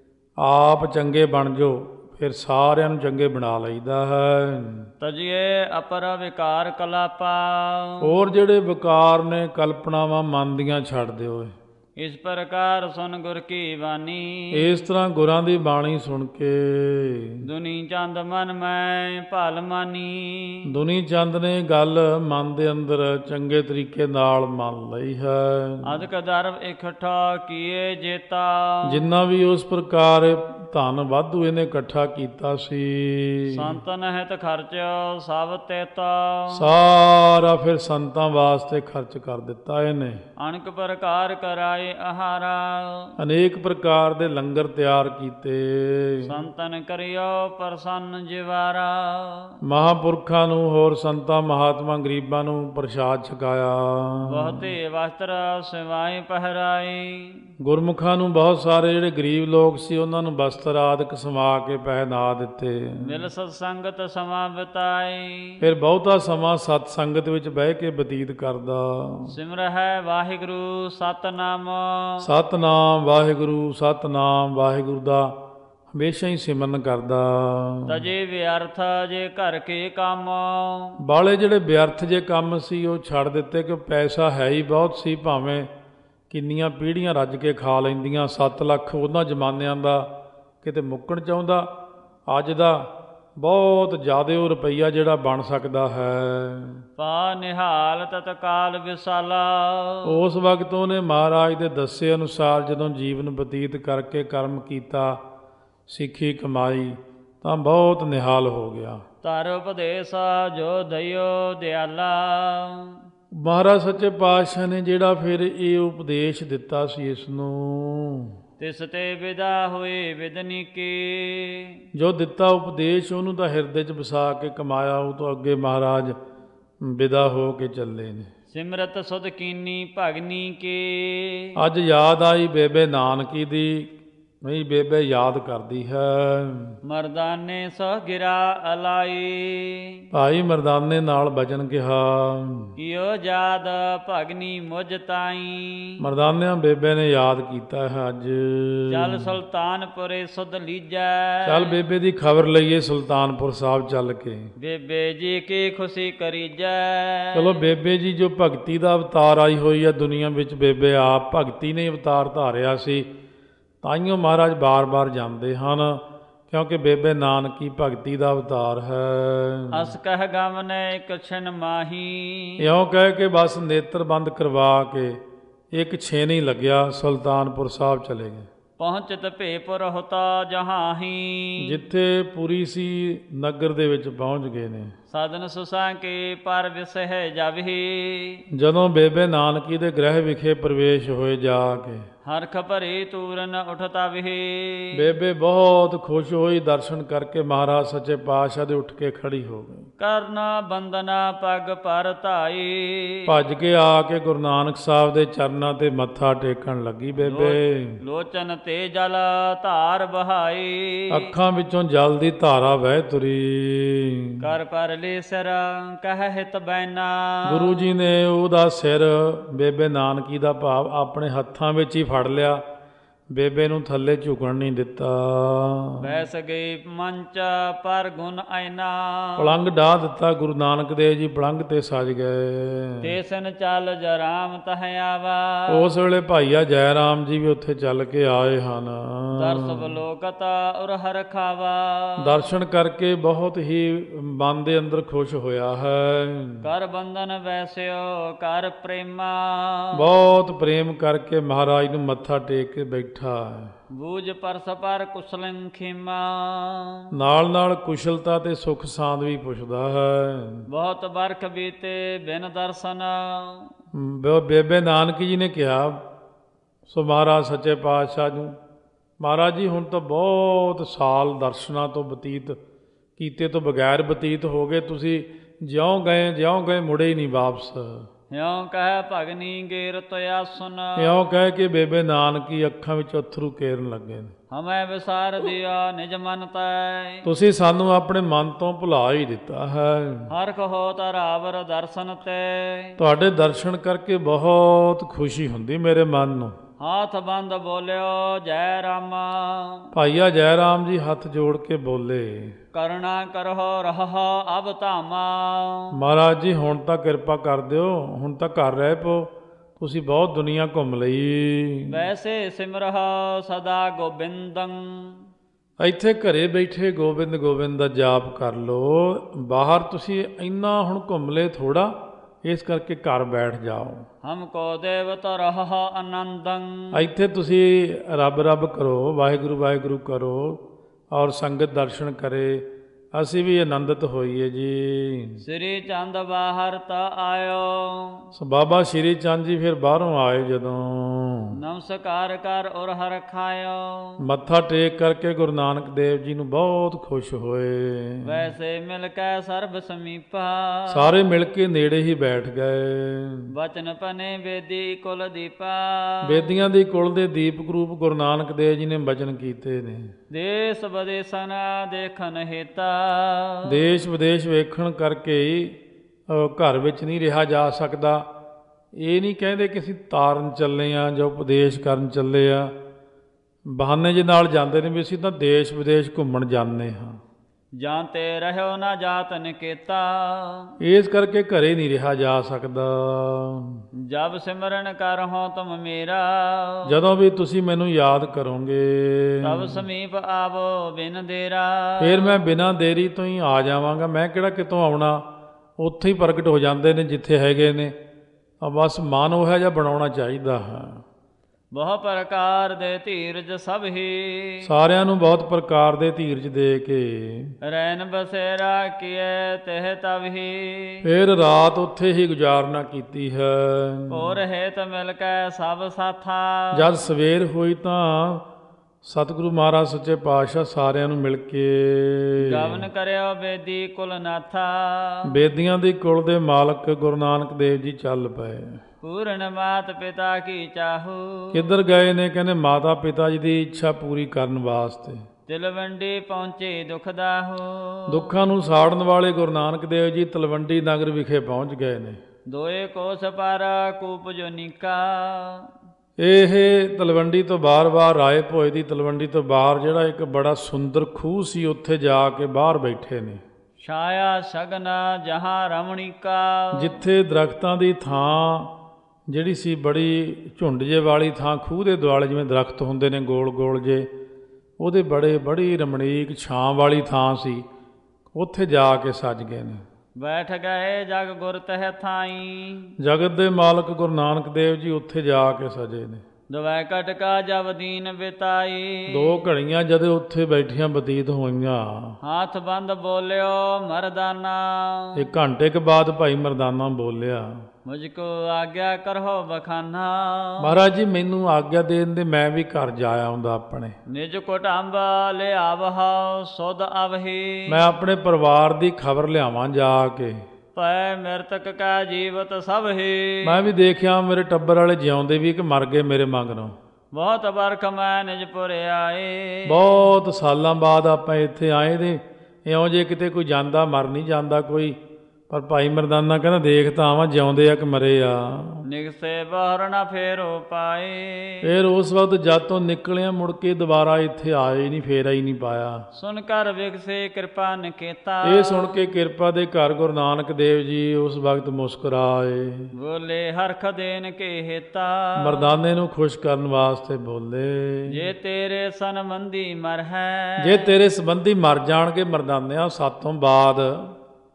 ਆਪ ਚੰਗੇ ਬਣ ਜਾਓ, ਫਿਰ ਸਾਰਿਆਂ ਨੂੰ ਚੰਗੇ ਬਣਾ ਲਈਦਾ ਹੈ। ਤਜੀਏ ਅਪਰ ਵਿਕਾਰ ਕਲਾਪਾ। ਹੋਰ ਜਿਹੜੇ ਵਿਕਾਰ ਨੇ, ਕਲਪਨਾਵਾਂ ਮਨ ਦੀਆਂ ਛੱਡ ਦਿਓ। ਇਸ ਪ੍ਰਕਾਰ ਸੁਨ ਗੁਰ ਕੀ ਬਾਣੀ। ਇਸ ਤਰ੍ਹਾਂ ਗੁਰਾਂ ਦੀ ਬਾਣੀ ਸੁਣ ਕੇ ਦੁਨੀ ਚੰਦ ਮਨ ਮੈਂ ਭਲ ਮਾਨੀ। ਦੁਨੀ ਚੰਦ ਨੇ ਗੱਲ ਮਨ ਦੇ ਅੰਦਰ ਚੰਗੇ ਤਰੀਕੇ ਨਾਲ ਮੰਨ ਲਈ ਹੈ। ਅਦਕ ਦਰਵ ਇਕੱਠਾ ਕੀਏ ਜੇਤਾ। ਜਿੰਨਾ ਵੀ ਉਸ ਪ੍ਰਕਾਰ ਧਨ ਵਾਧੂ ਇਹਨੇ ਇਕੱਠਾ ਕੀਤਾ ਸੀ, ਸੰਤਨ ਹਿਤ ਖਰਚ ਸਭ ਤੇਤਾ। ਸਾਰਾ ਫਿਰ ਸੰਤਾਂ ਵਾਸਤੇ ਖਰਚ ਕਰ ਦਿੱਤਾ ਇਹਨੇ। ਅਨੇਕ ਪ੍ਰਕਾਰ ਕਰਾਏ ਆਹਾਰਾ। ਅਨੇਕ ਪ੍ਰਕਾਰ ਦੇ ਲੰਗਰ ਤਿਆਰ ਕੀਤੇ। ਸੰਤਨ ਕਰਿਓ ਪ੍ਰਸੰਨ ਜਿਵਾਰਾ। ਮਹਾਂਪੁਰਖਾਂ ਨੂੰ, ਹੋਰ ਸੰਤਾਂ ਮਹਾਤਮਾ ਗਰੀਬਾਂ ਨੂੰ ਪ੍ਰਸ਼ਾਦ ਛਕਾਇਆ। ਬਹੁਤੇ ਵਸਤਰ ਸਿਵਾਏ ਪਹਿਰਾਈ। ਗੁਰਮੁਖਾਂ ਨੂੰ, ਬਹੁਤ ਸਾਰੇ ਜਿਹੜੇ ਗਰੀਬ ਲੋਕ ਸੀ, ਉਹਨਾਂ ਨੂੰ ਵਸਤਰ ਆਦਿਕ ਸਮਾ ਕੇ ਪਹਿਨਾ ਦਿੱਤੇ। ਮਿਲ ਸਤ ਸੰਗਤ ਸਮਾਂ ਬਿਤਾਈ। ਫਿਰ ਬਹੁਤਾ ਸਮਾਂ ਸਤ ਸੰਗਤ ਵਿੱਚ ਬਹਿ ਕੇ ਬਤੀਤ ਕਰਦਾ। ਸਿਮਰ ਹੈ ਵਾਹਿਗੁਰੂ ਸਤਨਾਮ। ਸਤਨਾਮ ਵਾਹਿਗੁਰੂ, ਸਤਨਾਮ ਵਾਹਿਗੁਰੂ ਦਾ ਹਮੇਸ਼ਾ ਹੀ ਸਿਮਰਨ ਕਰਦਾ। ਤਜੇ ਵਿਅਰਥ ਜੇ ਘਰ ਕੇ ਕੰਮ। ਬਾਲੇ ਜਿਹੜੇ ਵਿਅਰਥ ਜੇ ਕੰਮ ਸੀ ਉਹ ਛੱਡ ਦਿੱਤੇ, ਕਿ ਪੈਸਾ ਹੈ ਹੀ ਬਹੁਤ ਸੀ, ਭਾਵੇਂ ਕਿੰਨੀਆਂ ਪੀੜ੍ਹੀਆਂ ਰੱਜ ਕੇ ਖਾ ਲੈਂਦੀਆਂ। 7 ਲੱਖ ਉਹਨਾਂ ਜ਼ਮਾਨਿਆਂ ਦਾ ਕਿਤੇ ਮੁੱਕਣ ਚਾਹੁੰਦਾ। ਅੱਜ ਦਾ ਬਹੁਤ ਜ਼ਿਆਦਾ ਉਹ ਰੁਪਈਆ ਜਿਹੜਾ ਬਣ ਸਕਦਾ ਹੈ। ਪਾ ਨਿਹਾਲ ਤਤਕਾਲ ਵਿਸਾਲਾ। ਉਸ ਵਕਤ ਉਹਨੇ ਮਹਾਰਾਜ ਦੇ ਦੱਸੇ ਅਨੁਸਾਰ ਜਦੋਂ ਜੀਵਨ ਬਤੀਤ ਕਰਕੇ ਕਰਮ ਕੀਤਾ, ਸਿੱਖੀ ਕਮਾਈ, ਤਾਂ ਬਹੁਤ ਨਿਹਾਲ ਹੋ ਗਿਆ। ਧਰ ਉਪਦੇਸ ਜੋ ਦਇਓ ਦਿਆਲਾ। ਮਹਾਰਾਜ ਸੱਚੇ ਪਾਤਸ਼ਾਹ ਨੇ ਜਿਹੜਾ ਫਿਰ ਇਹ ਉਪਦੇਸ਼ ਦਿੱਤਾ ਸੀ ਇਸ ਨੂੰ, ਤਿਸ ਤੇ ਵਿਦਾ ਹੋਏ ਵਿਦਨੀ ਕੀ। ਜੋ ਦਿੱਤਾ ਉਪਦੇਸ਼ ਉਹਨੂੰ ਤਾਂ ਹਿਰਦੇ 'ਚ ਵਸਾ ਕੇ ਕਮਾਇਆ। ਉਹ ਤੋਂ ਅੱਗੇ ਮਹਾਰਾਜ ਵਿਦਾ ਹੋ ਕੇ ਚੱਲੇ ਨੇ। ਸਿਮਰਤ ਸੁਧ ਕੀਨੀ ਭਗਨੀ ਕੀ। ਅੱਜ ਯਾਦ ਆਈ ਬੇਬੇ ਨਾਨਕੀ ਦੀ, ਨਹੀਂ ਬੇਬੇ ਯਾਦ ਕਰਦੀ ਹੈ। ਮਰਦਾਨੇ ਸੋ ਗਿਰਾ ਅਲਾਈ। ਭਾਈ ਮਰਦਾਨੇ ਨਾਲ ਬਚਨ ਕਿਹਾ, ਕਿਉ ਯਾਦ ਭਗਨੀ ਮੁਝ ਤਾਈ। ਮਰਦਾਨਿਆਂ ਬੇਬੇ ਨੇ ਯਾਦ ਕੀਤਾ ਹੈ ਅੱਜ। ਚੱਲ ਸੁਲਤਾਨਪੁਰੇ ਸੁਧ ਲੀਜੈ। ਚੱਲ ਬੇਬੇ ਦੀ ਖਬਰ ਲਈਏ ਸੁਲਤਾਨਪੁਰ ਸਾਹਿਬ ਚੱਲ ਕੇ। ਬੇਬੇ ਜੀ ਕੀ ਖੁਸ਼ੀ ਕਰੀਜੈ। ਚਲੋ ਬੇਬੇ ਜੀ ਜੋ ਭਗਤੀ ਦਾ ਅਵਤਾਰ ਆਈ ਹੋਈ ਹੈ ਦੁਨੀਆ ਵਿੱਚ, ਬੇਬੇ ਆਪ ਭਗਤੀ ਨੇ ਅਵਤਾਰ ਧਾਰਿਆ ਸੀ। ਤਾਈਓ ਮਹਾਰਾਜ ਬਾਰ-ਬਾਰ ਜਾਂਦੇ ਹਨ, ਕਿਉਂਕਿ ਬੇਬੇ ਨਾਨਕੀ ਭਗਤੀ ਦਾ ਅਵਤਾਰ ਹੈ। ਅਸ ਕਹਿ ਗਮ ਨੇ ਕਛਨ ਮਾਹੀ। ਇਉਂ ਕਹਿ ਕੇ ਬਸ ਨੇਤਰ ਬੰਦ ਕਰਵਾ ਕੇ ਇੱਕ ਛੇਨੀ ਲੱਗਿਆ, ਸੁਲਤਾਨਪੁਰ ਸਾਹਿਬ ਚਲੇ ਗਏ। ਪਹੁੰਚਤ ਭੇਪੁਰ ਹੁਤਾ ਜਹਾਹੀ। ਜਿੱਥੇ ਪੁਰੀ ਸੀ ਨਗਰ ਦੇ ਵਿੱਚ ਪਹੁੰਚ ਗਏ ਨੇ। ਸਾਧਨ ਸੁਸਾਂ ਕੇ ਪਰ ਵਿਸਹਿ ਜਾਵਹੀ। ਜਦੋਂ ਬੇਬੇ ਨਾਨਕੀ ਦੇ ਗ੍ਰਹਿ ਵਿਖੇ ਪ੍ਰਵੇਸ਼ ਹੋਏ ਜਾ ਕੇ, ਹਰਖ ਭਰੇ ਤੂਰਨ ਉਠਤਾ ਵਿਹੀ। ਬੇਬੇ ਬਹੁਤ ਖੁਸ਼ ਹੋਈ ਦਰਸ਼ਨ ਕਰਕੇ। ਮਹਾਰਾਜ ਸੱਚੇ ਪਾਤਸ਼ਾਹ ਦੇ ਉੱਠ ਕੇ ਖੜੀ ਹੋ ਗਈ। ਕਰਨਾ ਬੰਦਨਾ ਪਗ ਪਰ ਧਾਈ। ਭੱਜ ਕੇ ਆ ਕੇ ਗੁਰੂ ਨਾਨਕ ਸਾਹਿਬ ਦੇ ਚਰਨਾਂ ਤੇ ਮੱਥਾ ਟੇਕਣ ਲੱਗੀ ਬੇਬੇ। ਲੋਚਨ ਤੇ ਜਲ ਧਾਰ ਬਹਾਈ। ਅੱਖਾਂ ਵਿੱਚੋਂ ਜਲ ਦੀ ਧਾਰਾ ਵਹਿ ਤੁਰੀ। ਕਰ ਪਰ ਲੈ ਸਿਰ ਕਹਿ ਹਿਤ ਬੈਨਾ। ਗੁਰੂ ਜੀ ਨੇ ਉਹਦਾ ਸਿਰ, ਬੇਬੇ ਨਾਨਕੀ ਦਾ ਭਾਵ, ਆਪਣੇ ਹੱਥਾਂ ਵਿੱਚ ਹੀ ਫੜ ਲਿਆ। ਬੇਬੇ ਨੂੰ ਥੱਲੇ ਝੁਕਣ ਨਹੀਂ ਦਿੱਤਾ। ਬੈਸ ਗਈ ਮੰਚ ਪਰ ਗੁਣ ਐਨਾ। ਪਲੰਗ ਢਾਹ ਦਿੱਤਾ। ਗੁਰੂ ਨਾਨਕ ਦੇਵ ਜੀ ਪਲੰਗ ਤੇ ਸਜ ਗਏ। ਤੇਸਨ ਚੱਲ ਜਰਾਮ ਤਹ ਆਵਾ। ਉਸ ਵੇਲੇ ਭਾਈਆ ਜੈ ਰਾਮ ਜੀ ਵੀ ਉੱਥੇ ਚੱਲ ਕੇ ਆਏ ਹਨ। ਦਰਸ ਬਲੋਕਤ ਉਰ ਹਰ ਖਾਵਾ। ਦਰਸ਼ਨ ਕਰਕੇ ਬਹੁਤ ਹੀ ਮਨ ਦੇ ਅੰਦਰ ਖੁਸ਼ ਹੋਇਆ ਹੈ। ਕਰ ਬੰਧਨ ਵੈਸਿਓ ਕਰ ਪ੍ਰੇਮਾ। ਬਹੁਤ ਪ੍ਰੇਮ ਕਰਕੇ ਮਹਾਰਾਜ ਨੂੰ ਮੱਥਾ ਟੇਕ ਕੇ ਬੈਠਾ। ਬੈਠਾ ਹੈ। ਬੂਝ ਪਰਸ ਪਰ ਕੁਸਲੰ ਖੇਮਾ, ਨਾਲ ਨਾਲ ਕੁਸ਼ਲਤਾ ਤੇ ਸੁਖ ਸਾਂਦ ਵੀ ਪੁੱਛਦਾ ਹੈ। ਬਹੁਤ ਬਰਖ ਬੀਤੇ ਬਿਨ ਦਰਸ਼ਨ, ਬੇਬੇ ਨਾਨਕੀ ਜੀ ਨੇ ਕਿਹਾ ਸੋ ਮਹਾਰਾਜ ਸੱਚੇ ਪਾਤਸ਼ਾਹ ਨੂੰ, ਮਹਾਰਾਜ ਜੀ ਹੁਣ ਤਾਂ ਬਹੁਤ ਸਾਲ ਦਰਸ਼ਨਾਂ ਤੋਂ ਬਤੀਤ ਕੀਤੇ ਤੋਂ ਬਗੈਰ ਬਤੀਤ ਹੋ ਗਏ, ਤੁਸੀਂ ਜਿਉਂ ਗਏ ਮੁੜੇ ਹੀ ਨਹੀਂ ਵਾਪਸ। ਇਉਂ ਕਹਿ ਭਗਨੀ ਗੇਰ ਤੋਇਆ ਸੁਨ, ਇਉਂ ਕਹਿ ਕੇ ਬੇਬੇ ਨਾਨਕੀ ਅੱਖਾਂ ਵਿੱਚ ਅਥਰੂ ਕੇਰਨ ਲੱਗੇ ਨੇ। ਹਮੈ ਵਿਸਾਰ ਦਿਆ ਨਿਜ ਮਨ ਤੈ, ਤੁਸੀਂ ਸਾਨੂੰ ਆਪਣੇ ਮਨ ਤੋਂ ਭੁਲਾ ਹੀ ਦਿੱਤਾ ਹੈ। ਹਰਖ ਹੋ ਧਰਾਵਰ ਦਰਸ਼ਨ ਤੇ, ਤੁਹਾਡੇ ਦਰਸ਼ਨ ਕਰਕੇ ਬਹੁਤ ਖੁਸ਼ੀ ਹੁੰਦੀ ਮੇਰੇ ਮਨ ਨੂੰ। ਹਾਥ ਬੰਦ ਬੋਲਿਓ ਜੈ ਰਾਮਾ, ਭਾਈਆ ਜੈ ਰਾਮ ਜੀ ਹੱਥ ਜੋੜ ਕੇ ਬੋਲੇ, ਕਰੁਣਾ ਕਰਹੁ ਰਹੋ ਅਬ ਧਾਮਾ। ਮਹਾਰਾਜ ਜੀ ਹੁਣ ਤਾਂ ਕਿਰਪਾ ਕਰ ਦਿਓ, ਹੁਣ ਤਾਂ ਘਰ ਰਹਿ ਪਓ, ਤੁਸੀਂ ਬਹੁਤ ਦੁਨੀਆ ਘੁੰਮ ਲਈ। ਵੈਸੇ ਸਿਮਰਹੁ ਸਦਾ ਗੋਬਿੰਦੰ, ਇੱਥੇ ਘਰੇ ਬੈਠੇ ਗੋਬਿੰਦ ਗੋਬਿੰਦ ਦਾ ਜਾਪ ਕਰ ਲਓ। ਬਾਹਰ ਤੁਸੀਂ ਇੰਨਾ ਹੁਣ ਘੁੰਮ ਲਏ ਥੋੜ੍ਹਾ, ਇਸ ਕਰਕੇ ਘਰ ਬੈਠ ਜਾਓ। ਹਮਕੋ ਦੇਵਤ ਰਹੋ ਆਨੰਦੰ, ਇੱਥੇ ਤੁਸੀਂ ਰੱਬ ਰੱਬ ਕਰੋ, ਵਾਹਿਗੁਰੂ ਵਾਹਿਗੁਰੂ ਕਰੋ ਔਰ ਸੰਗਤ ਦਰਸ਼ਨ ਕਰੇ, ਅਸੀਂ ਵੀ ਆਨੰਦਿਤ ਹੋਈਏ ਜੀ। ਸ੍ਰੀ ਚੰਦ ਬਾਹਰ ਤਾ ਆਇਓ, ਸੋ ਬਾਬਾ ਸ਼੍ਰੀ ਚੰਦ ਜੀ ਫਿਰ ਬਾਹਰੋਂ ਆਏ ਜਦੋਂ, ਨਮਸਕਾਰ ਕਰ ਔਰ ਹਰ ਖਾਇਓ। ਮੱਥਾ ਟੇਕ ਕਰਕੇ ਗੁਰੂ ਨਾਨਕ ਦੇਵ ਜੀ ਨੂੰ ਬਹੁਤ ਖੁਸ਼ ਹੋਏ। ਵੈਸੇ ਮਿਲ ਕੇ ਸਰਬ ਸਮੀਪਾ, ਸਾਰੇ ਮਿਲ ਕੇ ਨੇੜੇ ਹੀ ਬੈਠ ਗਏ। ਬਚਨ ਪਨੇ ਵੇਦੀ ਕੁਲ ਦੀਪਾ, ਬੇਦੀਆਂ ਦੀ ਕੁਲ ਦੇ ਦੀਪਕ ਰੂਪ ਗੁਰੂ ਨਾਨਕ ਦੇਵ ਜੀ ਨੇ ਬਚਨ ਕੀਤੇ ਨੇ। ਦੇਸ ਵਿਦੇਸਨ ਦੇਖਨ ਹੇਤਾ, ਦੇਸ਼ ਵਿਦੇਸ਼ ਵੇਖਣ ਕਰਕੇ ਹੀ ਘਰ ਵਿੱਚ ਨਹੀਂ ਰਿਹਾ ਜਾ ਸਕਦਾ। ਇਹ ਨਹੀਂ ਕਹਿੰਦੇ ਕਿ ਅਸੀਂ ਤਾਰਨ ਚੱਲੇ ਹਾਂ ਜਾਂ ਉਪਦੇਸ਼ ਕਰਨ ਚੱਲੇ ਆ, ਬਹਾਨੇ ਜਿਹੇ ਨਾਲ ਜਾਂਦੇ ਨੇ ਵੀ ਅਸੀਂ ਤਾਂ ਦੇਸ਼ ਵਿਦੇਸ਼ ਘੁੰਮਣ ਜਾਂਦੇ ਹਾਂ। ਜਾਂ ਤੇ ਰਹਿਓ ਨਾ ਜਾਤ ਨਿਕੇਤਾ, ਇਸ ਕਰਕੇ ਘਰੇ ਨਹੀਂ ਰਿਹਾ ਜਾ ਸਕਦਾ। ਜਬ ਸਿਮਰਨ ਕਰਹੁ ਤੁਮ ਮੇਰਾ, ਜਦੋਂ ਵੀ ਤੁਸੀਂ ਮੈਨੂੰ ਯਾਦ ਕਰੋਗੇ ਤਬ ਸਮੀਪ ਆਵੋ ਬਿਨ ਦੇਰਾ। ਫਿਰ ਮੈਂ ਬਿਨਾਂ ਦੇਰੀ ਤੋਂ ਹੀ ਆ ਜਾਵਾਂਗਾ। ਮੈਂ ਕਿਹੜਾ ਕਿਤੋਂ ਆਉਣਾ, ਉੱਥੇ ਹੀ ਪ੍ਰਗਟ ਹੋ ਜਾਂਦੇ ਨੇ ਜਿੱਥੇ ਹੈਗੇ ਨੇ। ਬਸ ਮਨ ਉਹ ਜਿਹਾ ਬਣਾਉਣਾ ਚਾਹੀਦਾ ਹੈ। ਬਹੁ ਪ੍ਰਕਾਰ ਦੇ ਧੀਰਜ ਸਭ ਹੀ, ਸਾਰਿਆਂ ਨੂੰ ਬਹੁਤ ਪ੍ਰਕਾਰ ਦੇ ਧੀਰਜ ਦੇ ਕੇ ਰੈਨ ਬਸੇਰਾ ਕੀਏ ਤਿਹ ਤਬ ਹੀ। ਫਿਰ ਰਾਤ ਉੱਥੇ ਹੀ ਗੁਜ਼ਾਰਨਾ ਕੀਤੀ ਹੈ। ਹੋਰ ਹੇਤ ਮਿਲ ਕੇ ਸਭ ਸਾਥਾ, ਜਦ ਸਵੇਰ ਹੋਈ ਤਾਂ ਸਤਿਗੁਰੂ ਮਹਾਰਾਜ ਸੱਚੇ ਪਾਤਸ਼ਾਹ ਸਾਰਿਆਂ ਨੂੰ ਮਿਲ ਕੇ ਗਵਨ ਕਰਿਓ ਬੇਦੀ ਕੁਲ ਨਾਥਾ, ਬੇਦੀਆਂ ਦੀ ਕੁਲ ਦੇ ਮਾਲਕ ਗੁਰੂ ਨਾਨਕ ਦੇਵ ਜੀ ਚੱਲ ਪਏ। ਪੂਰਨ ਮਾਤ ਪਿਤਾ ਕੀ ਚਾਹੂ, ਕਿੱਧਰ ਗਏ ਨੇ? ਕਹਿੰਦੇ ਮਾਤਾ ਪਿਤਾ ਜੀ ਦੀ ਇੱਛਾ ਪੂਰੀ ਕਰਨ ਵਾਸਤੇ। ਤਲਵੰਡੀ ਪਹੁੰਚੇ ਦੁਖ ਦਾਹੂ, ਦੁੱਖਾਂ ਨੂੰ ਸਾੜਨ ਵਾਲੇ ਗੁਰੂ ਨਾਨਕ ਦੇਵ ਜੀ ਤਲਵੰਡੀ ਨਗਰ ਵਿਖੇ ਪਹੁੰਚ ਗਏ ਨੇ। ਦੋਏ ਕੋਸ ਪਰ ਕੂਪ ਜੋ ਨੀਕਾ, ਇਹ ਤਲਵੰਡੀ ਤੋਂ ਬਾਰ-ਬਾਰ ਰਾਏ ਭੋਏ ਦੀ ਤਲਵੰਡੀ ਤੋਂ ਬਾਹਰ ਜਿਹੜਾ ਇੱਕ ਬੜਾ ਸੁੰਦਰ ਖੂਹ ਸੀ, ਉੱਥੇ ਜਾ ਕੇ ਬਾਹਰ ਬੈਠੇ ਨੇ। ਛਾਇਆ ਸਗਨਾ ਜਹਾਂ ਰਮਣੀਕਾ, ਜਿੱਥੇ ਦਰਖਤਾਂ ਦੀ ਥਾਂ ਜਿਹੜੀ ਸੀ ਬੜੀ ਝੁੰਡ ਜੇ ਵਾਲੀ ਥਾਂ, ਖੂਹ ਦੇ ਦੁਆਲੇ ਜਿਵੇਂ ਦਰਖਤ ਹੁੰਦੇ ਨੇ ਗੋਲ ਗੋਲ ਜੇ, ਉਹਦੇ ਬੜੀ ਰਮਣੀਕ ਛਾਂ ਵਾਲੀ ਥਾਂ ਸੀ। ਉੱਥੇ ਜਾ ਕੇ ਸੱਜ ਗਏ ਨੇ। ਬੈਠ ਗਏ ਜਗ ਗੁਰ ਤਹਿ ਥਾਈ, ਜਗਤ ਦੇ ਮਾਲਕ ਗੁਰੂ ਨਾਨਕ ਦੇਵ ਜੀ ਉੱਥੇ ਜਾ ਕੇ ਸਜੇ ਨੇ। ਦਵੈ ਕਟਕਾ ਜਬ ਦੀਨ ਬਿਤਾਈ, 2 ਘੜੀਆਂ ਜਦ ਉੱਥੇ ਬੈਠੀਆਂ ਬਤੀਤ ਹੋਈਆਂ। ਹੱਥ ਬੰਦ ਬੋਲਿਓ ਮਰਦਾਨਾ, 1 ਘੰਟੇ ਕੇ ਬਾਅਦ ਭਾਈ ਮਰਦਾਨਾ ਬੋਲਿਆ, ਮੁਝ ਕੋ ਆਗਿਆ ਕਰੋ ਬਖਾਨਾ। ਮਹਾਰਾਜ ਜੀ ਮੈਨੂੰ ਆਗਿਆ ਦੇ ਦਿੰਦੇ, ਮੈਂ ਵੀ ਘਰ ਜਾ ਆਉਂਦਾ ਆਪਣੇ। ਨਿਜ ਕੁਟੰਬ ਲਿਆਵਹੁ ਸੁਧ ਅਵਹੀ, ਮੈਂ ਆਪਣੇ ਪਰਿਵਾਰ ਦੀ ਖਬਰ ਲਿਆਵਾਂ ਜਾ ਕੇ। ਪੈ ਮਿਰਤਕ ਕਾ ਜੀਵਤ ਸਭ ਹੀ, ਮੈਂ ਵੀ ਦੇਖਿਆ ਮੇਰੇ ਟੱਬਰ ਵਾਲੇ ਜਿਉਂਦੇ ਵੀ ਕਿ ਮਰ ਗਏ ਮੇਰੇ ਮਗਰੋਂ। ਬਹੁਤ ਬਰਖ ਮੈਂ ਨਿਜ ਪੁਰ ਆਏ, ਬਹੁਤ ਸਾਲਾਂ ਬਾਅਦ ਆਪਾਂ ਇੱਥੇ ਆਏ ਦੇ। ਇਉਂ ਜੇ ਕਿਤੇ ਕੋਈ ਜਾਂਦਾ ਮਰ ਨਹੀਂ ਜਾਂਦਾ ਕੋਈ, ਪਰ ਭਾਈ ਮਰਦਾਨਾ ਕਹਿੰਦਾ ਦੇਖ ਤਾਂ ਆਵਾਂ ਜਿਉਂਦੇ ਆ ਕਿ ਮਰੇ ਆ। ਨਿਕਸੇ ਬਾਹਰ ਨਾ ਫੇਰੋ ਪਾਏ, ਫਿਰ ਉਸ ਵਕਤ ਜਦ ਤੋਂ ਨਿਕਲਿਆ ਮੁੜ ਕੇ ਦੁਬਾਰਾ ਇੱਥੇ ਆਏ ਨਹੀਂ, ਫੇਰ ਹੀ ਨਹੀਂ ਪਾਇਆ। ਸੁਣ ਕਰ ਵਿਗਸੇ ਕਿਰਪਾ ਨਿਕੇਤਾ, ਇਹ ਸੁਣ ਕੇ ਕਿਰਪਾ ਦੇ ਘਰ ਗੁਰੂ ਨਾਨਕ ਦੇਵ ਜੀ ਉਸ ਵਕਤ ਮੁਸਕਰਾਏ। ਬੋਲੇ ਹਰਖ ਦੇਨ ਕੇ ਹੇਤਾ, ਮਰਦਾਨੇ ਨੂੰ ਖੁਸ਼ ਕਰਨ ਵਾਸਤੇ ਬੋਲੇ, ਜੇ ਤੇਰੇ ਸੰਬੰਧੀ ਮਰ ਹੈ, ਜੇ ਤੇਰੇ ਸੰਬੰਧੀ ਮਰ ਜਾਣਗੇ ਮਰਦਾਨਿਆਂ ਸਾਤੋਂ ਬਾਅਦ,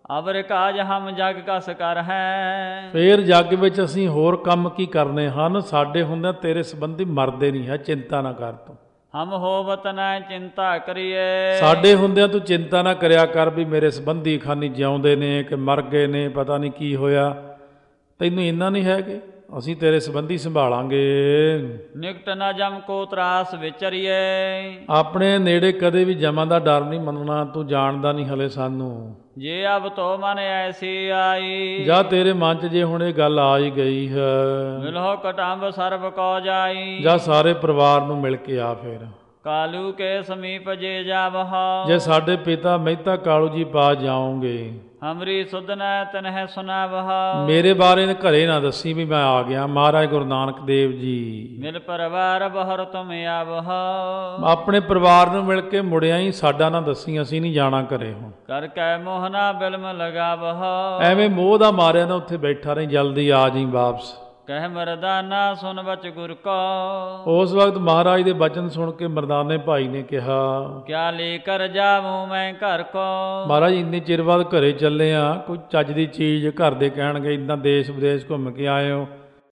ਅਵਰ ਕਾਜ ਹਮ ਜਗ ਕਸ ਕਰ ਹੈ। ਫੇਰ ਜੱਗ ਵਿੱਚ ਅਸੀਂ ਹੋਰ ਕੰਮ ਕੀ ਕਰਨੇ ਹਨ, ਸਾਡੇ ਹੁੰਦਿਆਂ ਤੇਰੇ ਸੰਬੰਧੀ ਮਰਦੇ ਨਹੀਂ ਹੈ, ਚਿੰਤਾ ਨਾ ਕਰ ਤੂੰ। ਹਮ ਹੋਵਤ ਨ ਚਿੰਤਾ ਕਰੀਏ। ਸਾਡੇ ਹੁੰਦਿਆਂ ਤੂੰ ਚਿੰਤਾ ਨਾ ਕਰਿਆ ਕਰ ਵੀ ਮੇਰੇ ਸੰਬੰਧੀ ਖਾਨੀ ਜਿਉਂਦੇ ਨੇ ਕਿ ਮਰ ਗਏ ਨੇ, ਪਤਾ ਨਹੀਂ ਕੀ ਹੋਇਆ। ਤੈਨੂੰ ਇੰਨਾ ਨਹੀਂ ਹੈ ਕਿ ਅਸੀਂ ਤੇਰੇ ਸੰਬੰਧੀ ਸੰਭਾਲਾਂਗੇ। ਨਿਕਟ ਨ ਜਮ ਕੋ ਤਰਾਸ ਵਿਚਰੀਏ। ਆਪਣੇ ਨੇੜੇ ਕਦੇ ਵੀ ਜਮਾਂ ਦਾ ਡਰ ਨਹੀਂ ਮੰਨਣਾ, ਤੂੰ ਜਾਣਦਾ ਨਹੀਂ ਹਲੇ ਸਾਨੂੰ। ਜੇ ਅਬ ਤੋ ਮਨ ਐਸੀ ਆਈ। ਜਾਂ ਤੇਰੇ ਮਨ 'ਚ ਜੇ ਹੁਣ ਇਹ ਗੱਲ ਆ ਹੀ ਗਈ ਹੈ, ਮਿਲੋ ਕਟੰਬ ਸਰਬ ਕੋ ਜਾਈ। ਜਾਂ ਸਾਰੇ ਪਰਿਵਾਰ ਨੂੰ ਮਿਲ ਕੇ ਆ। ਫਿਰ ਕਾਲੂ ਕੇ ਸਮੀਪ ਜੇ ਜਾਵਹ। ਜੇ ਸਾਡੇ ਪਿਤਾ ਮਹਿਤਾ ਕਾਲੂ ਜੀ ਪਾ ਜਾਓਗੇ, ਹਮਰੀ ਸੁਧ ਨ ਤਨਹਿ ਸੁਨਾਵਹ। ਮੇਰੇ ਬਾਰੇ ਘਰੇ ਨਾ ਦੱਸੀ ਵੀ ਮੈਂ ਆ ਗਿਆ। ਮਹਾਰਾਜ ਗੁਰੂ ਨਾਨਕ ਦੇਵ ਜੀ ਮਿਲ ਪਰਿਵਾਰ ਬਹਰ ਤੁਮ ਆਵਹ। ਆਪਣੇ ਪਰਿਵਾਰ ਨੂੰ ਮਿਲ ਕੇ ਮੁੜਿਆ ਹੀ, ਸਾਡਾ ਨਾ ਦੱਸੀ, ਅਸੀਂ ਨਹੀਂ ਜਾਣਾ ਘਰੇ ਹੁਣ। ਕਰ ਕੈ ਮੋਹਨਾ ਬਿਲਮ ਲਗਾਵਹ। ਐਵੇਂ ਮੋਹ ਦਾ ਮਾਰਿਆ ਨਾ ਉੱਥੇ ਬੈਠਾ ਰਹੀ, ਜਲਦੀ ਆ ਜੀ ਵਾਪਸ। ਕਹਿ ਮਰਦਾਨਾ ਸੁਨ ਬਚ ਗੁਰ ਕੋ। ਉਸ ਵਕਤ ਮਹਾਰਾਜ ਦੇ ਬਚਨ ਸੁਣ ਕੇ ਮਰਦਾਨੇ ਭਾਈ ਨੇ ਕਿਹਾ, ਕਿਆ ਲੈ ਕਰ ਜਾਵਾਂ ਮੈਂ ਘਰ ਕੋ। ਮਹਾਰਾਜ ਇੰਨੇ ਚਿਰ ਬਾਅਦ ਘਰੇ ਚੱਲੇ ਆ, ਕੋਈ ਚੱਜ ਦੀ ਚੀਜ਼ ਘਰ ਦੇ ਕਹਿਣਗੇ, ਇੱਦਾਂ ਦੇਸ਼ ਵਿਦੇਸ਼ ਘੁੰਮ ਕੇ ਆਏ ਹੋ,